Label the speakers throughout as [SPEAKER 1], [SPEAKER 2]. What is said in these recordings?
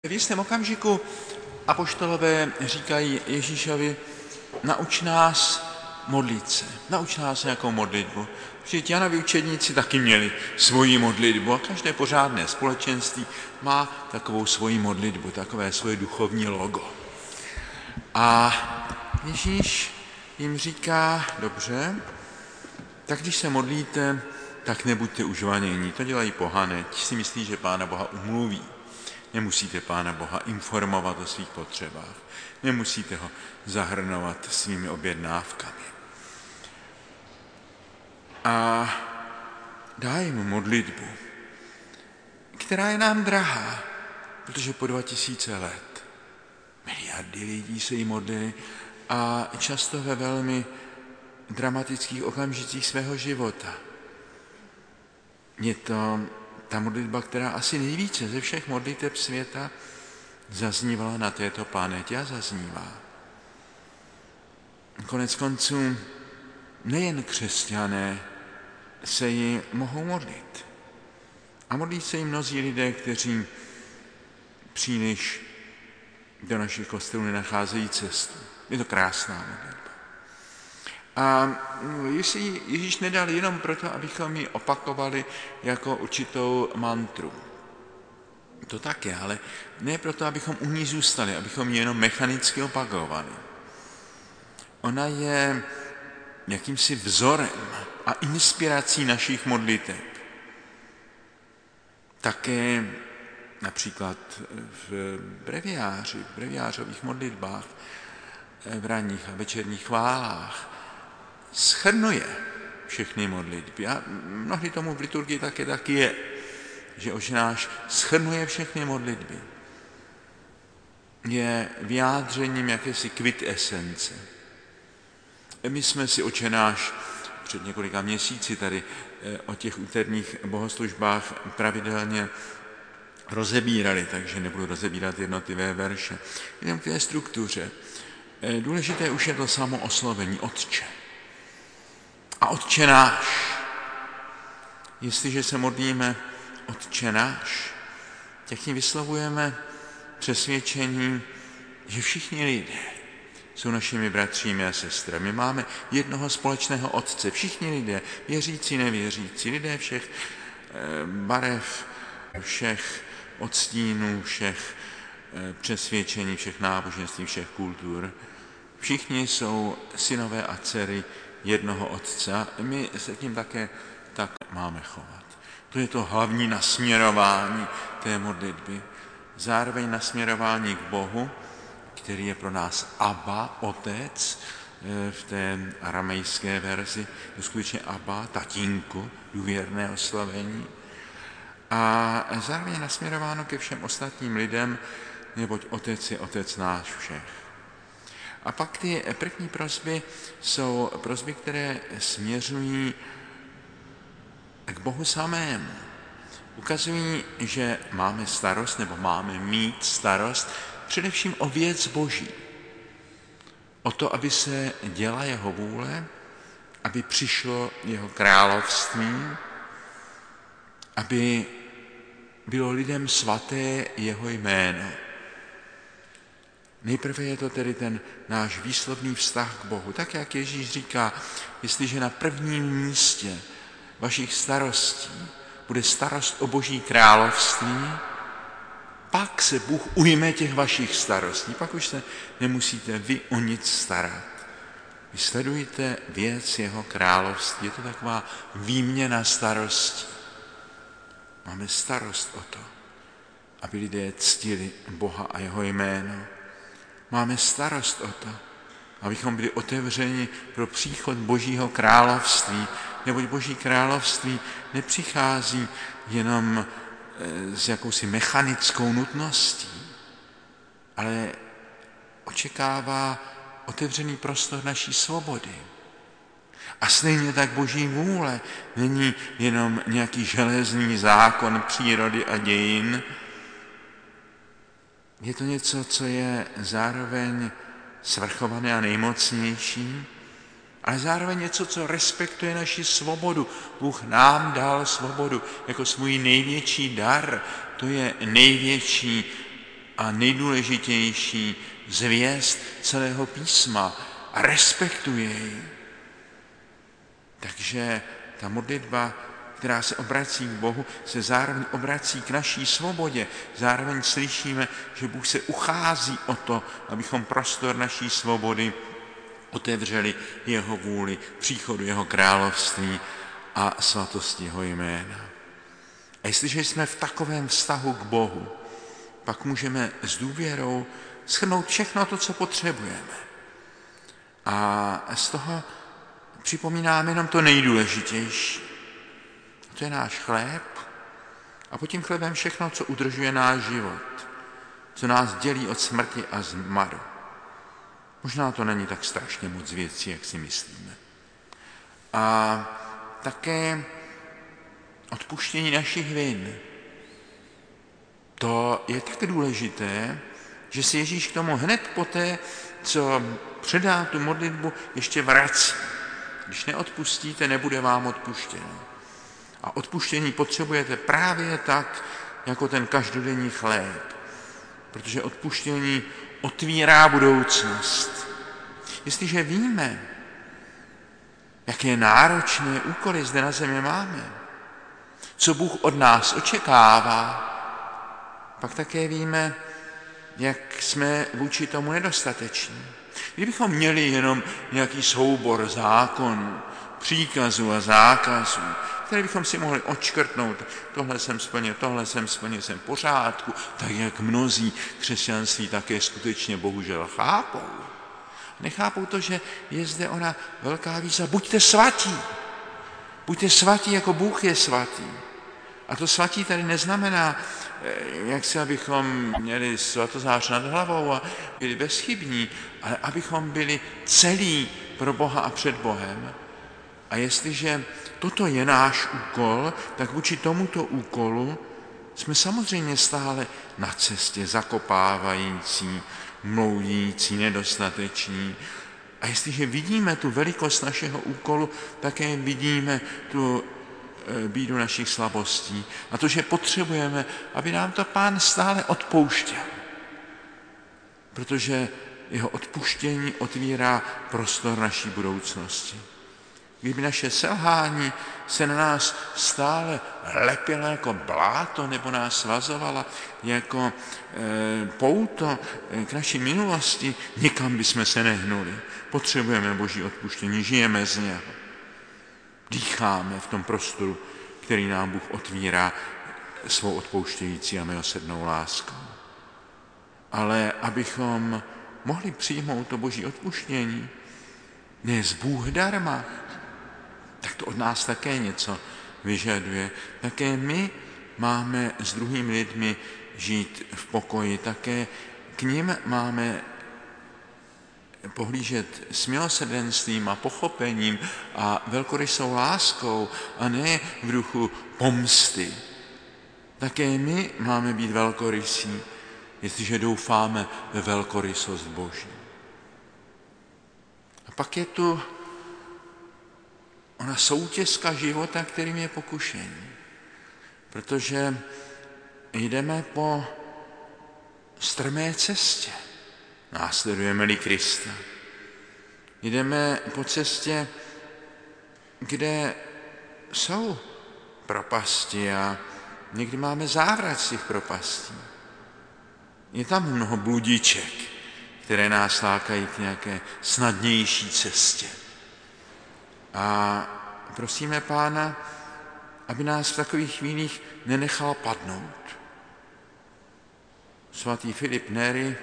[SPEAKER 1] V jistém okamžiku apoštolové říkají Ježíšovi, nauč nás modlit se, nauč nás nějakou modlitbu. Vždyť Janovi učedníci taky měli svoji modlitbu a každé pořádné společenství má takovou svoji modlitbu, takové svoje duchovní logo. A Ježíš jim říká, dobře, tak když se modlíte, tak nebuďte užvanění. To dělají pohané, ti si myslí, že Pána Boha umluví. Nemusíte Pána Boha informovat o svých potřebách. Nemusíte ho zahrnovat svými objednávkami. A dá jim modlitbu, která je nám drahá, protože po 2000 let miliardy lidí se jí modlili a často ve velmi dramatických okamžicích svého života. Je to ta modlitba, která asi nejvíce ze všech modliteb světa zaznívala na této planetě a zaznívá. Konec konců nejen křesťané se ji mohou modlit. A modlí se jí mnozí lidé, kteří příliš do našich kostelů nenacházejí cestu. Je to krásná modlitba. A jestli Ježíš nedal jenom proto, abychom ji opakovali jako určitou mantru. To také, ale ne proto, abychom u ní zůstali, abychom ji jenom mechanicky opakovali. Ona je jakýmsi vzorem a inspirací našich modliteb. Také například v breviářových modlitbách, v ranních a večerních chválách shrnuje všechny modlitby. A mnohdy tomu v liturgii taky je, že očenáš shrnuje všechny modlitby. Je vyjádřením jakési kvintesence. My jsme si očenáš před několika měsíci tady o těch úterních bohoslužbách pravidelně rozebírali, takže nebudu rozebírat jednotlivé verše. Jdem k té struktuře. Důležité už je to samo oslovení Otče. A Otče náš. Jestliže se modlíme Otče náš, tak tím vyslovujeme přesvědčení, že všichni lidé jsou našimi bratřími a sestrami. Máme jednoho společného Otce. Všichni lidé, věřící, nevěřící, lidé všech barev, všech odstínů, všech přesvědčení, všech náboženství, všech kultur. Všichni jsou synové a dcery jednoho Otce a my se tím také tak máme chovat. To je to hlavní nasměrování té modlitby. Zároveň nasměrování k Bohu, který je pro nás Abba, Otec, v té aramejské verzi, to skutečně Abba, tatínku, důvěrné oslovení. A zároveň nasměrováno ke všem ostatním lidem, neboť Otec je Otec náš všech. A pak ty první prosby jsou prosby, které směřují k Bohu samému. Ukazují, že máme starost, nebo máme mít starost především o věc Boží. O to, aby se děla jeho vůle, aby přišlo jeho království, aby bylo lidem svaté jeho jméno. Nejprve je to tedy ten náš výslovný vztah k Bohu. Tak, jak Ježíš říká, jestliže na prvním místě vašich starostí bude starost o Boží království, pak se Bůh ujme těch vašich starostí. Pak už se nemusíte vy o nic starat. Vy sledujte věc jeho království. Je to taková výměna starostí. Máme starost o to, aby lidé ctili Boha a jeho jméno. Máme starost o to, abychom byli otevřeni pro příchod Božího království, neboť Boží království nepřichází jenom s jakousi mechanickou nutností, ale očekává otevřený prostor naší svobody. A stejně tak Boží vůle není jenom nějaký železný zákon přírody a dějin. Je to něco, co je zároveň svrchované a nejmocnější, ale zároveň něco, co respektuje naši svobodu. Bůh nám dal svobodu jako svůj největší dar. To je největší a nejdůležitější zvěst celého písma a respektuje ji. Takže ta modlitba, která se obrací k Bohu, se zároveň obrací k naší svobodě. Zároveň slyšíme, že Bůh se uchází o to, abychom prostor naší svobody otevřeli jeho vůli, příchodu jeho království a svatosti jeho jména. A jestliže jsme v takovém vztahu k Bohu, pak můžeme s důvěrou shrnout všechno to, co potřebujeme. A z toho připomínáme jenom to nejdůležitější. To je náš chléb a pod tím chlebem všechno, co udržuje náš život, co nás dělí od smrti a zmaru. Možná to není tak strašně moc věcí, jak si myslíme. A také odpuštění našich vin. To je tak důležité, že si Ježíš k tomu hned poté, co předá tu modlitbu, ještě vrací. Když neodpustíte, nebude vám odpuštěno. A odpuštění potřebujete právě tak, jako ten každodenní chléb. Protože odpuštění otvírá budoucnost. Jestliže víme, jaké náročné úkoly zde na zemi máme, co Bůh od nás očekává, pak také víme, jak jsme vůči tomu nedostateční. Kdybychom měli jenom nějaký soubor zákonů, příkazů a zákazů, které bychom si mohli odškrtnout, tohle jsem splnil, jsem v pořádku, tak jak mnozí křesťanství také skutečně bohužel chápou. Nechápou to, že je zde ona velká výzva, buďte svatí. Buďte svatí, jako Bůh je svatý. A to svatí tady neznamená, jak si abychom měli svatozář nad hlavou a byli bezchybní, ale abychom byli celí pro Boha a před Bohem. A jestliže toto je náš úkol, tak vůči tomuto úkolu jsme samozřejmě stále na cestě, zakopávající, mloudící, nedostateční. A jestliže vidíme tu velikost našeho úkolu, také vidíme tu bídu našich slabostí a to, že potřebujeme, aby nám to Pán stále odpouštěl. Protože jeho odpuštění otvírá prostor naší budoucnosti. Kdyby naše selhání se na nás stále lepila jako bláto nebo nás svazovala jako pouto k naší minulosti, nikam bychom se nehnuli. Potřebujeme Boží odpuštění, žijeme z něho. Dýcháme v tom prostoru, který nám Bůh otvírá svou odpouštějící a milosrdnou láskou. Ale abychom mohli přijmout to Boží odpuštění, ne z Bůh darma, tak to od nás také něco vyžaduje. Také my máme s druhými lidmi žít v pokoji, také k nim máme pohlížet s milosrdenstvím a pochopením a velkorysou láskou a ne v duchu pomsty. Také my máme být velkorysí, jestliže doufáme ve velkorysost Boží. A pak je tu ona soutězka života, kterým je pokušení. Protože jdeme po strmé cestě. Následujeme-li Krista. Jdeme po cestě, kde jsou propasti a někdy máme závrat z těch propastí. Je tam mnoho bludiček, které nás lákají k nějaké snadnější cestě. A prosíme Pána, aby nás v takových chvílích nenechal padnout. Svatý Filip Neri,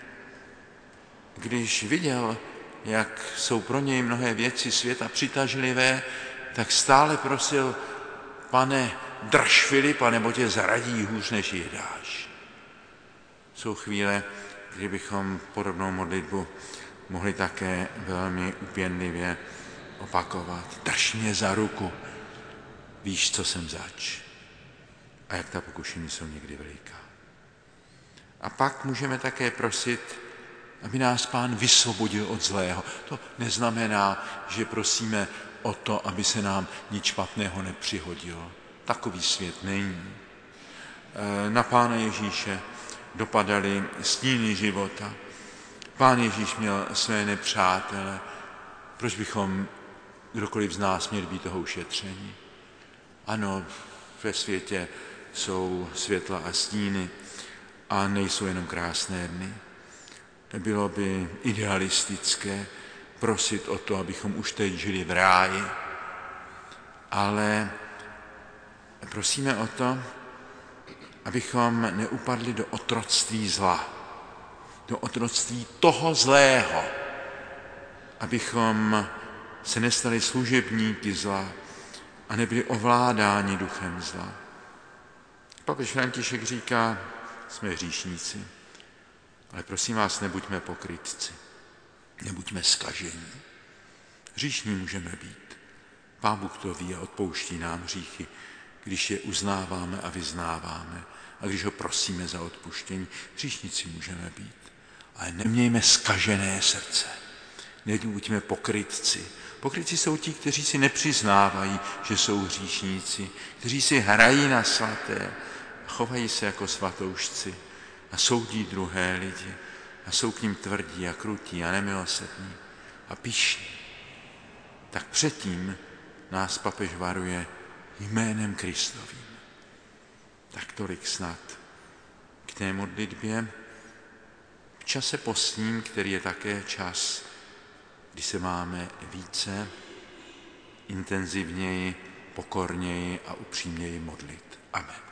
[SPEAKER 1] když viděl, jak jsou pro něj mnohé věci světa přitažlivé, tak stále prosil: Pane, drž Filipa, nebo tě zradí hůř, než Jidáš. Jsou chvíle, kdy bychom podobnou modlitbu mohli také velmi úpěnlivě opakovat. Drž mě za ruku, víš, co jsem zač. A jak ta pokušení jsou někdy veliká. A pak můžeme také prosit, aby nás Pán vysvobodil od zlého. To neznamená, že prosíme o to, aby se nám nic špatného nepřihodilo. Takový svět není. Na Pána Ježíše dopadaly stíny života. Pán Ježíš měl své nepřátele. Proč bychom kdokoliv z nás měli být toho ušetření? Ano, ve světě jsou světla a stíny a nejsou jenom krásné dny. Bylo by idealistické prosit o to, abychom už teď žili v ráji, ale prosíme o to, abychom neupadli do otroctví zla, do otroctví toho zlého, abychom se nestali služebníky zla a nebyli ovládáni duchem zla. Papež František říká, jsme hříšníci, ale prosím vás, nebuďme pokrytci, nebuďme zkažení. Hříšní můžeme být. Pán Bůh to ví a odpouští nám hříchy, když je uznáváme a vyznáváme a když ho prosíme za odpuštění. Hříšníci můžeme být, ale nemějme zkažené srdce. Nebuďme pokrytci. Pokrytci jsou ti, kteří si nepřiznávají, že jsou hříšníci, kteří si hrají na svaté, chovají se jako svatoušci a soudí druhé lidi a jsou k nim tvrdí a krutí a nemilosrdní a pyšní. Tak předtím nás papež varuje jménem Kristovým. Tak tolik snad k té modlitbě v čase postním, který je také čas, kdy se máme více, intenzivněji, pokorněji a upřímněji modlit. Amen.